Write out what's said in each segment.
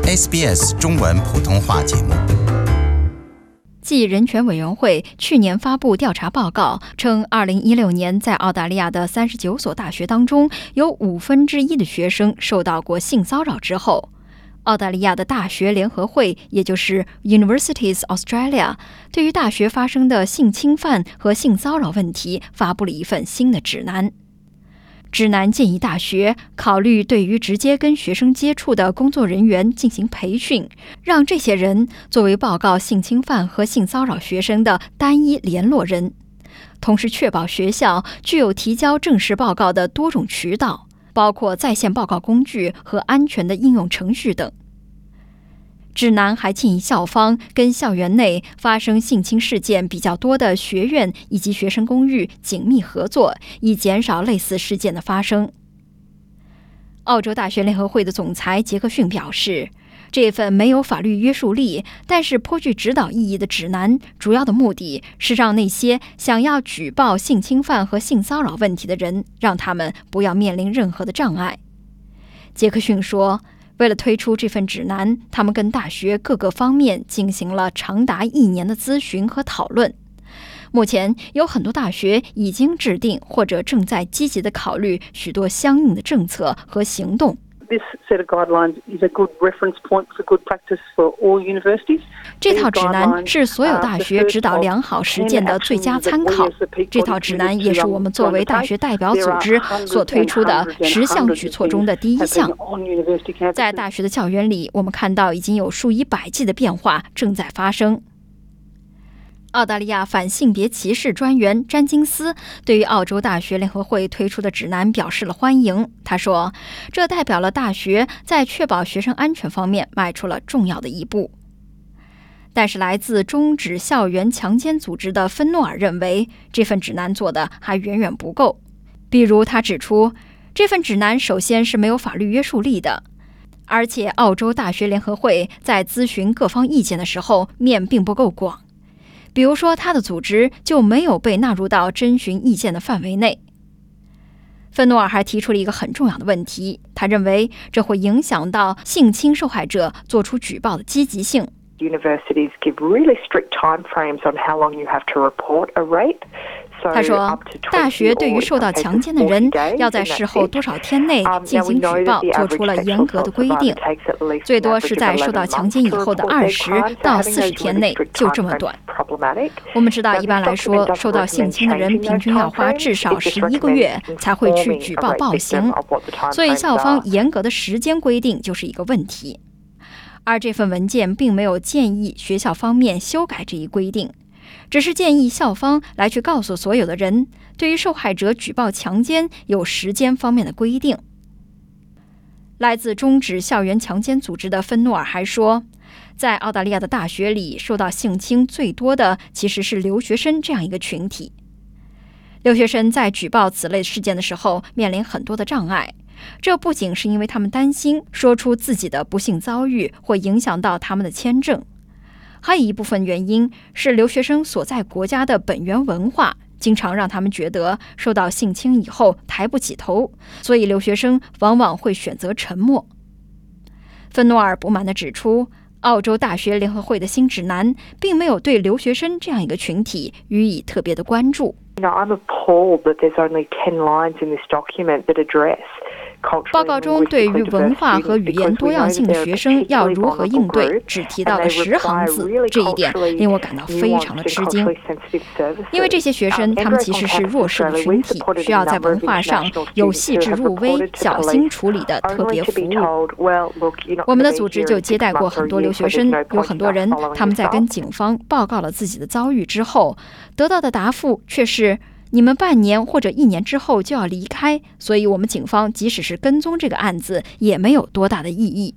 SBS 中文普通话节目。 继人权委员会去年发布调查报告，称2016年在澳大利亚的39所大学当中，有1/5的学生受到过性骚扰之后，澳大利亚的大学联合会，也就是 Universities Australia， 对于大学发生的性侵犯和性骚扰问题发布了一份新的指南。指南建议大学考虑对于直接跟学生接触的工作人员进行培训，让这些人作为报告性侵犯和性骚扰学生的单一联络人，同时确保学校具有提交正式报告的多种渠道，包括在线报告工具和安全的应用程序等。指南还建议校方跟校园内发生性侵事件比较多的学院以及学生公寓紧密合作，以减少类似事件的发生。澳洲大学联合会的总裁杰克逊表示，这份没有法律约束力但是颇具指导意义的指南，主要的目的是让那些想要举报性侵犯和性骚扰问题的人，让他们不要面临任何的障碍。杰克逊说，为了推出这份指南，他们跟大学各个方面进行了长达1年的咨询和讨论。目前有很多大学已经制定或者正在积极地考虑许多相应的政策和行动。 This set of guidelines is a good reference point for good practice for all universities. 这套指南是所有大学指导良好实践的最佳参考。这套指南也是我们作为大学代表组织所推出的10项举措中的第1项。在大学的校园里，我们看到已经有数以百计的变化正在发生。澳大利亚反性别歧视专员詹金斯对于澳洲大学联合会推出的指南表示了欢迎。他说，这代表了大学在确保学生安全方面迈出了重要的一步。但是来自终止校园强奸组织的芬诺尔认为，这份指南做的还远远不够。比如他指出，这份指南首先是没有法律约束力的，而且澳洲大学联合会在咨询各方意见的时候面并不够广。比如说，他的组织就没有被纳入到征询意见的范围内。芬诺尔还提出了一个很重要的问题，他认为这会影响到性侵受害者做出举报的积极性。 Universities give really strict time frames on how long you have to report a rape. 他说，大学对于受到强奸的人要在事后多少天内进行举报做出了严格的规定，最多是在受到强奸以后的20到40天内，就这么短。我们知道，一般来说，受到性侵的人平均要花至少11个月才会去举报暴行，所以校方严格的时间规定就是一个问题。而这份文件并没有建议学校方面修改这一规定，只是建议校方来去告诉所有的人，对于受害者举报强奸有时间方面的规定。来自终止校园强奸组织的芬诺尔还说，在澳大利亚的大学里，受到性侵最多的其实是留学生这样一个群体。留学生在举报此类事件的时候面临很多的障碍，这不仅是因为他们担心说出自己的不幸遭遇会影响到他们的签证，还有一部分原因是留学生所在国家的本源文化经常让他们觉得受到性侵以后抬不起头，所以留学生往往会选择沉默。芬诺尔不满地指出，澳洲大学联合会的新指南并没有对留学生这样一个群体予以特别的关注。 I'm appalled that there's only 10 lines in this document that address 报告中对于文化和语言多样性的学生要如何应对只提到了10行字，这一点令我感到非常的吃惊。因为这些学生他们其实是弱势的群体，需要在文化上有细致入微、小心处理的特别服务。我们的组织就接待过很多留学生，有很多人他们在跟警方报告了自己的遭遇之后，得到的答复却是，你们半年或者1年之后就要离开，所以我们警方即使是跟踪这个案子也没有多大的意义。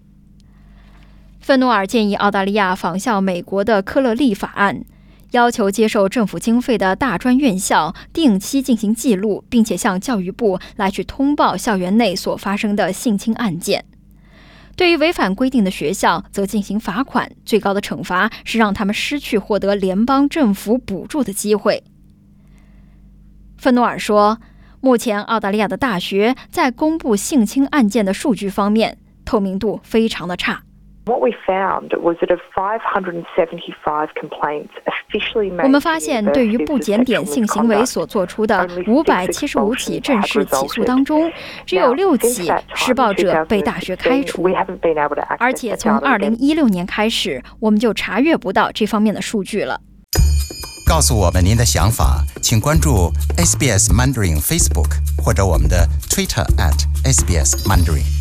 芬诺尔建议澳大利亚仿效美国的科勒利法案，要求接受政府经费的大专院校定期进行记录，并且向教育部来去通报校园内所发生的性侵案件。对于违反规定的学校则进行罚款，最高的惩罚是让他们失去获得联邦政府补助的机会。芬诺尔说，目前澳大利亚的大学在公布性侵案件的数据方面透明度非常的差， What we found was that of 575 complaints officially made, 我们发现，对于不检点性行为所做出的575起正式起诉当中，只有6起施暴者被大学开除。而且从2016年开始，我们就查阅不到这方面的数据了。 告诉我们您的想法，请关注 SBS Mandarin Facebook 或者我们的 Twitter @SBS Mandarin。